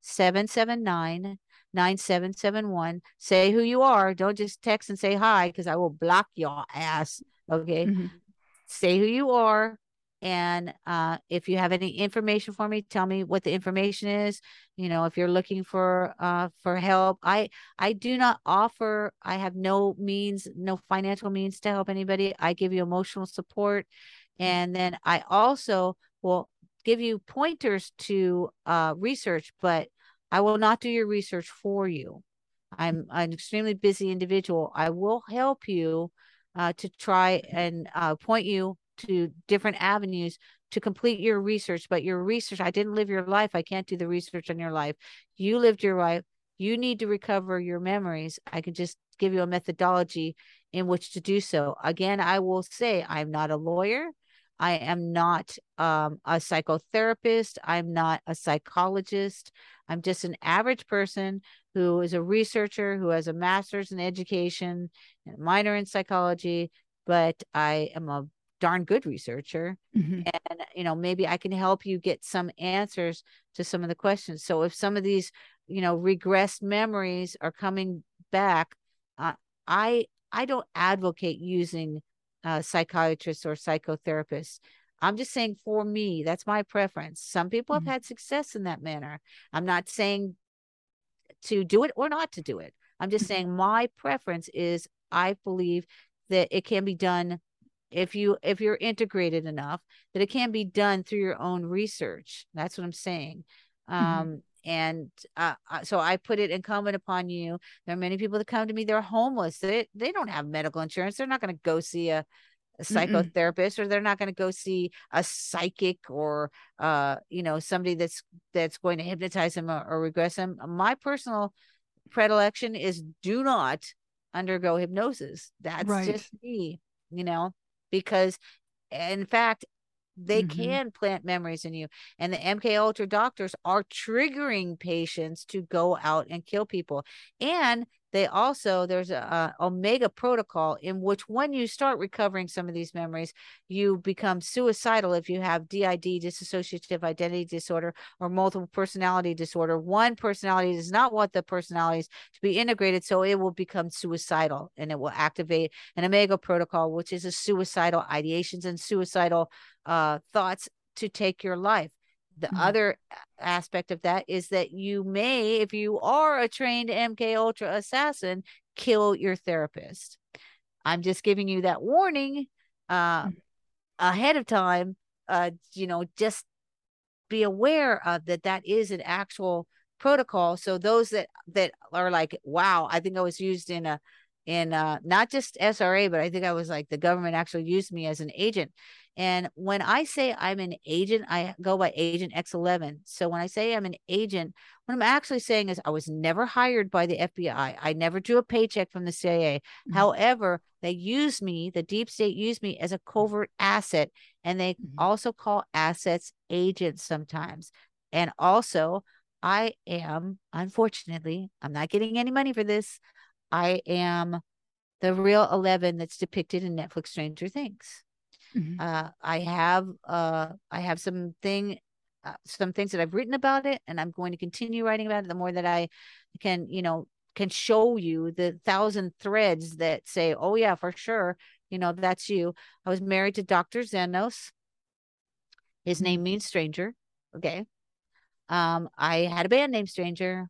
779-9771. Say who you are. Don't just text and say hi, because I will block your ass. Okay. Mm-hmm. Say who you are. And if you have any information for me, tell me what the information is. If you're looking for help, I do not offer. I have no means, no financial means to help anybody. I give you emotional support, and then I also will give you pointers to research, but I will not do your research for you. I'm an extremely busy individual. I will help you to try and point you to different avenues to complete your research. But your research, I didn't live your life. I can't do the research on your life. You lived your life. You need to recover your memories. I can just give you a methodology in which to do so. Again, I will say I'm not a lawyer. I am not a psychotherapist. I'm not a psychologist. I'm just an average person who is a researcher, who has a master's in education and a minor in psychology, but I am a darn good researcher. Mm-hmm. And, maybe I can help you get some answers to some of the questions. So if some of these, regressed memories are coming back, I don't advocate using psychiatrists or psychotherapists. I'm just saying, for me, that's my preference. Some people have had success in that manner. I'm not saying to do it or not to do it. I'm just saying my preference is, I believe that it can be done if you're integrated enough, that it can be done through your own research. That's what I'm saying. And so I put it incumbent upon you. There are many people that come to me, they're homeless. They don't have medical insurance. They're not going to go see a psychotherapist, or they're not going to go see a psychic, or somebody that's going to hypnotize them or regress them. My personal predilection is, do not undergo hypnosis. That's just me, because in fact, they can plant memories in you. And the MK Ultra doctors are triggering patients to go out and kill people. And there's a Omega protocol in which, when you start recovering some of these memories, you become suicidal if you have DID, dissociative identity disorder, or multiple personality disorder. One personality does not want the personalities to be integrated, so it will become suicidal, and it will activate an Omega protocol, which is a suicidal ideations and suicidal thoughts to take your life. The other aspect of that is that you may, if you are a trained MK Ultra assassin, kill your therapist. I'm just giving you that warning ahead of time. Just be aware of that is an actual protocol. So those that are like, wow, I think I was used in not just SRA, but I think I was like, the government actually used me as an agent. And when I say I'm an agent, I go by Agent X11. So when I say I'm an agent, what I'm actually saying is, I was never hired by the FBI. I never drew a paycheck from the CIA. However, they use me, the deep state used me as a covert asset, and they also call assets agents sometimes. And also, I am, unfortunately, I'm not getting any money for this, I am the real 11 that's depicted in Netflix Stranger Things. I have some things that I've written about it, and I'm going to continue writing about it. The more that I can show you the 1,000 threads that say, oh yeah, for sure, that's you. I was married to Dr. Xenos. His name means stranger. Okay. I had a band named Stranger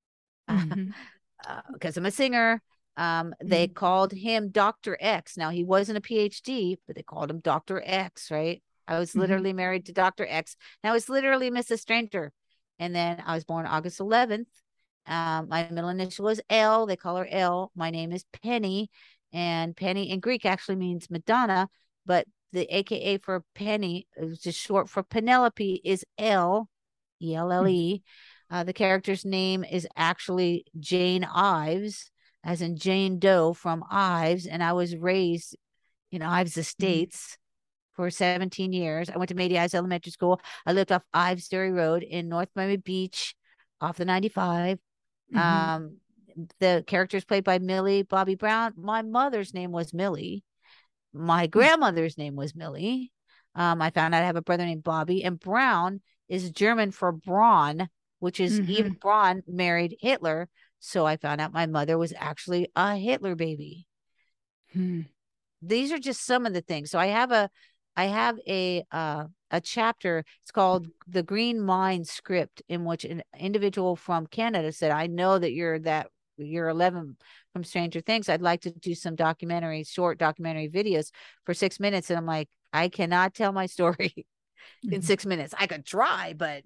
because I'm a singer. They called him Dr. X. Now, he wasn't a PhD, but they called him Dr. X, right? I was literally married to Dr. X. And I was literally Mrs. Stranger. And then I was born August 11th. My middle initial is L. They call her L. My name is Penny. And Penny in Greek actually means Madonna, but the AKA for Penny, which is short for Penelope, is L, E-L-L-E. The character's name is actually Jane Ives, as in Jane Doe from Ives. And I was raised in Ives Estates for 17 years. I went to Mady Ives Elementary School. I lived off Ives Dairy Road in North Miami Beach off the 95. The character is played by Millie Bobby Brown. My mother's name was Millie. My grandmother's name was Millie. I found out I have a brother named Bobby, and Brown is German for brawn, which is Eva Braun married Hitler. So I found out my mother was actually a Hitler baby. These are just some of the things. So I have a chapter. It's called The Green Mind Script, in which an individual from Canada said, I know that you're 11 from Stranger Things. I'd like to do some short documentary videos for 6 minutes. And I'm like, I cannot tell my story in 6 minutes. I could try, but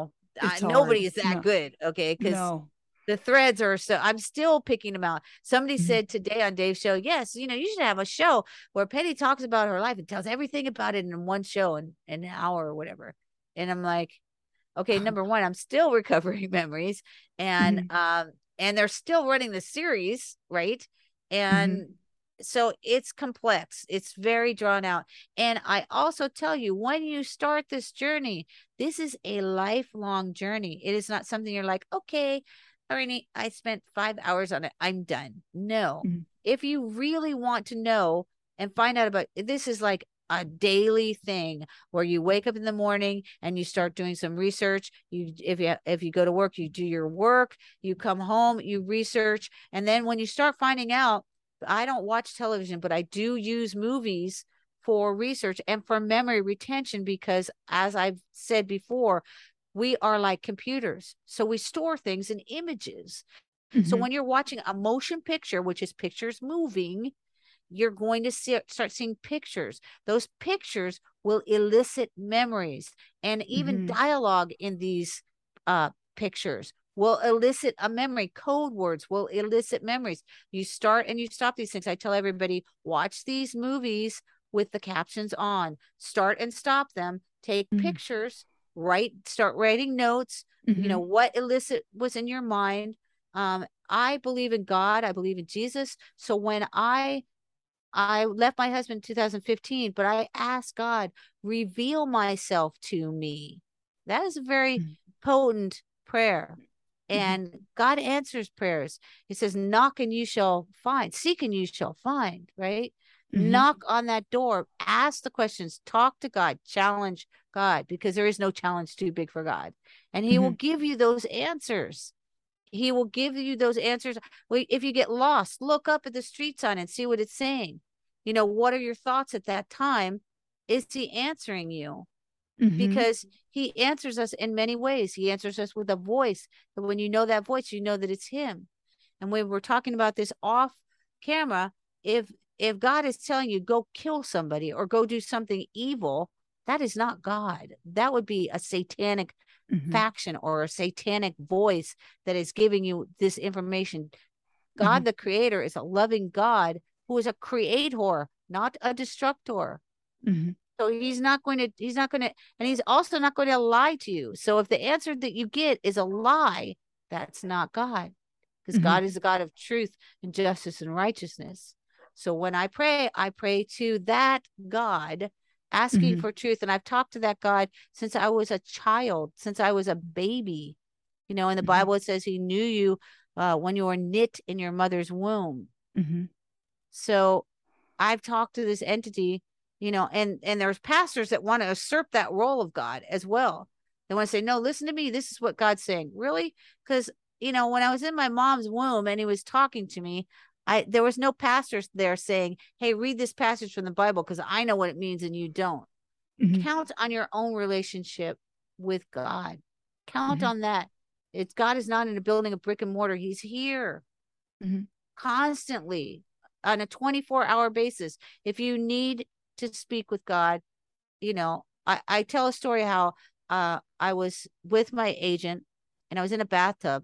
nobody is that good. Okay. Because the threads are I'm still picking them out. Somebody said today on Dave's show, yes, you should have a show where Penny talks about her life and tells everything about it in one show in an hour or whatever. And I'm like, okay, number one, I'm still recovering memories, and they're still running the series, right? And so it's complex. It's very drawn out. And I also tell you, when you start this journey, this is a lifelong journey. It is not something you're like, okay, Irene, I spent 5 hours on it, I'm done. No. If you really want to know and find out about this, is like a daily thing where you wake up in the morning and you start doing some research. If you go to work, you do your work, you come home, you research. And then when you start finding out, I don't watch television, but I do use movies for research and for memory retention, because as I've said before, we are like computers. So we store things in images. So when you're watching a motion picture, which is pictures moving, you're going to start seeing pictures. Those pictures will elicit memories, and even dialogue in these pictures will elicit a memory. Code words will elicit memories. You start and you stop these things. I tell everybody, watch these movies with the captions on. Start and stop them. Take pictures. Start writing notes. What was in your mind. I believe in God. I believe in Jesus. So when I left my husband in 2015, but I asked God, reveal myself to me. That is a very potent prayer. And God answers prayers. He says, knock and you shall find, seek and you shall find, right? Knock on that door, ask the questions, talk to God, challenge God, because there is no challenge too big for God. And he will give you those answers. He will give you those answers. If you get lost, look up at the street sign and see what it's saying. What are your thoughts at that time? Is he answering you? Because he answers us in many ways. He answers us with a voice. And when you know that voice, you know that it's him. And when we're talking about this off camera, if God is telling you, go kill somebody or go do something evil, that is not God. That would be a satanic faction or a satanic voice that is giving you this information. God, the creator, is a loving God who is a creator, not a destructor. So he's not going to, and he's also not going to lie to you. So if the answer that you get is a lie, that's not God, because God is a God of truth and justice and righteousness. So when I pray to that God, asking for truth. And I've talked to that God since I was a child, since I was a baby. In the Bible, it says he knew you when you were knit in your mother's womb. So I've talked to this entity, and there's pastors that want to usurp that role of God as well. They want to say, no, listen to me. This is what God's saying. Really? Because, when I was in my mom's womb and he was talking to me, there was no pastors there saying, hey, read this passage from the Bible because I know what it means and you don't. Count on your own relationship with God. Count on that. God is not in a building of brick and mortar. He's here constantly on a 24-hour basis. If you need to speak with God, I tell a story how I was with my agent and I was in a bathtub.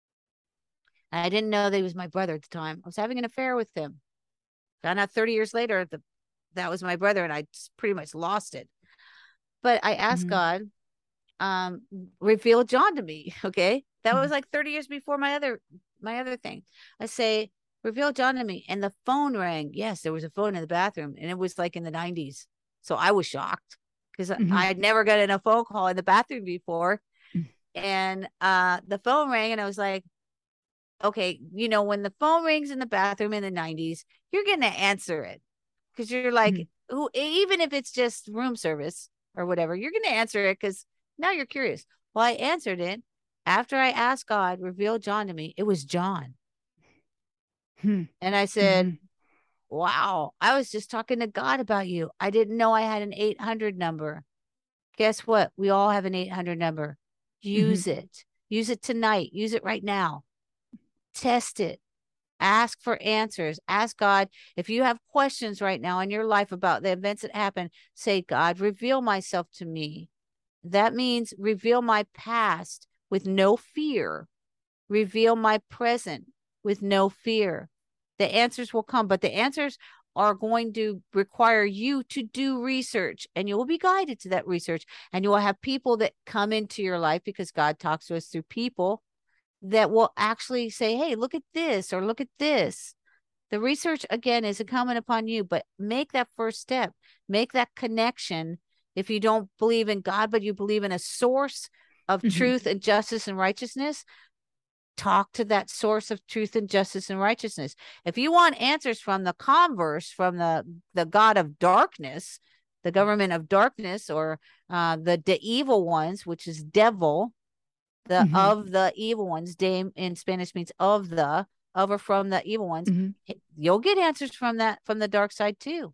And I didn't know that he was my brother at the time. I was having an affair with him. Found out 30 years later that was my brother, and I pretty much lost it. But I asked God, reveal John to me. Okay. That was like 30 years before my other thing. I say, reveal John to me. And the phone rang. Yes, there was a phone in the bathroom, and it was like in the 90s. So I was shocked because I had never gotten a phone call in the bathroom before. And the phone rang, and I was like, okay, when the phone rings in the bathroom in the 90s, you're going to answer it because you're like, even if it's just room service or whatever, you're going to answer it because now you're curious. Well, I answered it, after I asked God, reveal John to me, it was John. Hmm. And I said, wow, I was just talking to God about you. I didn't know I had an 800 number. Guess what? We all have an 800 number. Use it. Use it tonight. Use it right now. Test it. Ask for answers. Ask God. If you have questions right now in your life about the events that happen, say, God, reveal myself to me. That means reveal my past with no fear. Reveal my present with no fear. The answers will come, but the answers are going to require you to do research, and you will be guided to that research. And you will have people that come into your life, because God talks to us through people, that will actually say, hey, look at this, or look at this. The research, again, is incumbent upon you, but make that first step. Make that connection. If you don't believe in God, but you believe in a source of truth and justice and righteousness, talk to that source of truth and justice and righteousness. If you want answers from the converse, from the God of darkness, the government of darkness, or the evil ones, which is devil, of the evil ones, de in Spanish means of or from the evil ones, you'll get answers from the dark side too.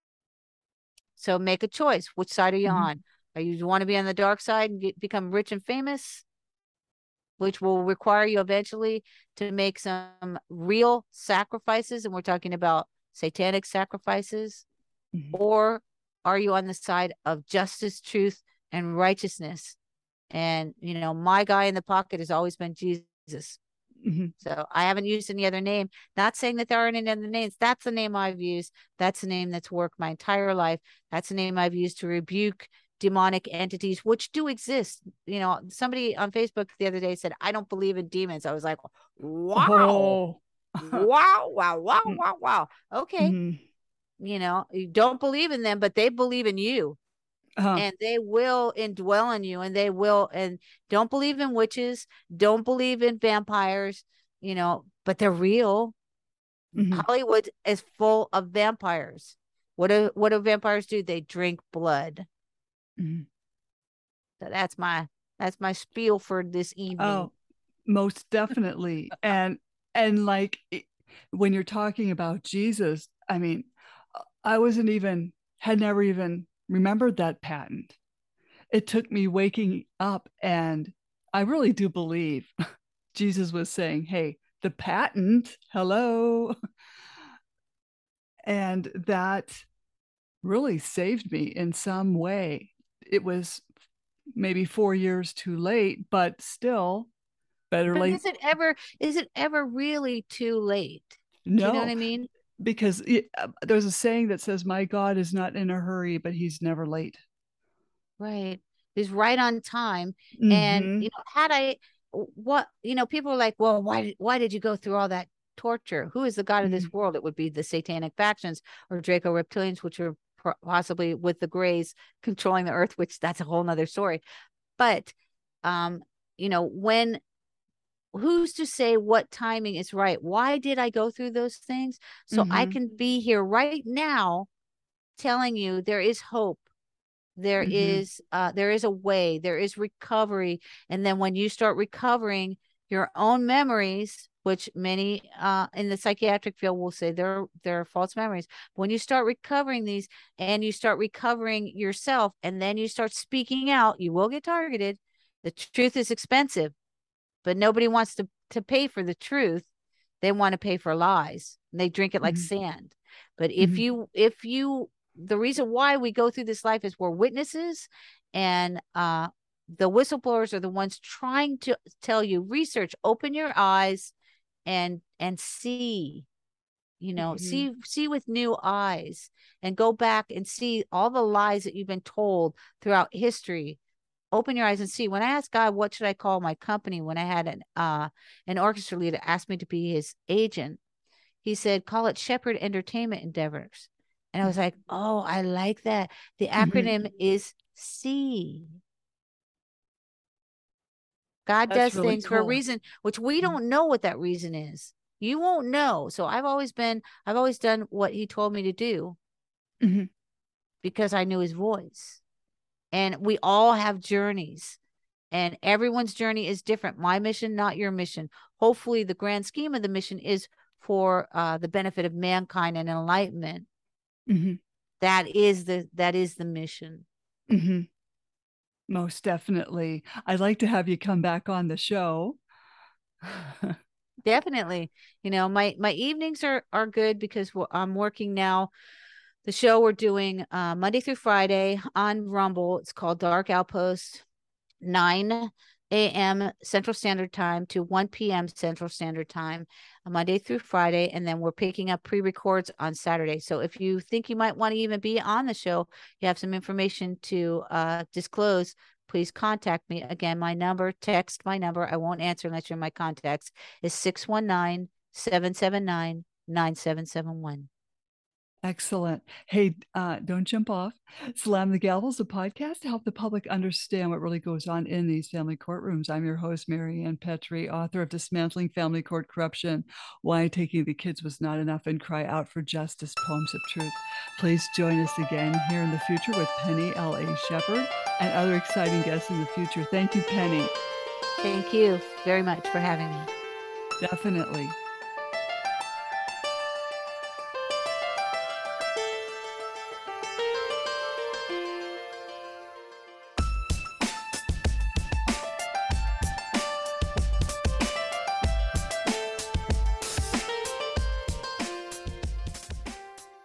So make a choice. Which side are you on? Are you want to be on the dark side and become rich and famous, which will require you eventually to make some real sacrifices, and we're talking about satanic sacrifices? Or are you on the side of justice, truth, and righteousness? And, my guy in the pocket has always been Jesus. So I haven't used any other name. Not saying that there aren't any other names. That's the name I've used. That's the name that's worked my entire life. That's the name I've used to rebuke demonic entities, which do exist. Somebody on Facebook the other day said, I don't believe in demons. I was like, wow. Wow. Okay. You don't believe in them, but they believe in you. And they will indwell in you, and don't believe in witches, don't believe in vampires, but they're real. Hollywood is full of vampires. What do vampires do? They drink blood. So that's my spiel for this evening. Oh, most definitely. And like, when you're talking about Jesus, I mean, I had never even remembered that patent. It took me waking up, and I really do believe Jesus was saying, hey, the patent, hello. And that really saved me in some way. It was maybe 4 years too late, but still better But late. is it ever really too late? No. Do you know what I mean? Because there's a saying that says, my God is not in a hurry, but he's never late. Right. He's right on time. And, people are like, well, why did you go through all that torture? Who is the God of this world? It would be the satanic factions or Draco reptilians, which are possibly with the Greys controlling the earth, which that's a whole nother story. But, who's to say what timing is right? Why did I go through those things? So I can be here right now telling you there is hope. There is a way, there is recovery. And then when you start recovering your own memories, which many in the psychiatric field will say they're false memories. When you start recovering these, and you start recovering yourself, and then you start speaking out, you will get targeted. The truth is expensive, but nobody wants to pay for the truth. They want to pay for lies, and they drink it like sand. But if you the reason why we go through this life is we're witnesses, and the whistleblowers are the ones trying to tell you, research, open your eyes and see, see with new eyes, and go back and see all the lies that you've been told throughout history. Open your eyes and see. When I asked God, what should I call my company, when I had an orchestra leader ask me to be his agent, he said, call it Shepherd Entertainment Endeavors. And I was like, oh, I like that. The acronym is C. God does really things for a reason, which we don't know what that reason is. You won't know. So I've always done what he told me to do because I knew his voice. And we all have journeys. and everyone's journey is different. My mission, not your mission. Hopefully the grand scheme of the mission is for the benefit of mankind and enlightenment. Mm-hmm. That is the mission. Mm-hmm. Most definitely. I'd like to have you come back on the show. Definitely. My evenings are good because I'm working now. The show we're doing Monday through Friday on Rumble. It's called Dark Outpost, 9 a.m. Central Standard Time to 1 p.m. Central Standard Time, Monday through Friday. And then we're picking up pre-records on Saturday. So if you think you might want to even be on the show, you have some information to disclose, please contact me. Again, text my number. I won't answer unless you're in my contacts, is 619-779-9771. Excellent. Hey, don't jump off. Slam the Gavel is a podcast to help the public understand what really goes on in these family courtrooms. I'm your host, Marianne Petrie, author of Dismantling Family Court Corruption, Why Taking the Kids Was Not Enough, and Cry Out for Justice, Poems of Truth. Please join us again here in the future with Penny L.A. Shepherd and other exciting guests in the future. Thank you, Penny. Thank you very much for having me. Definitely.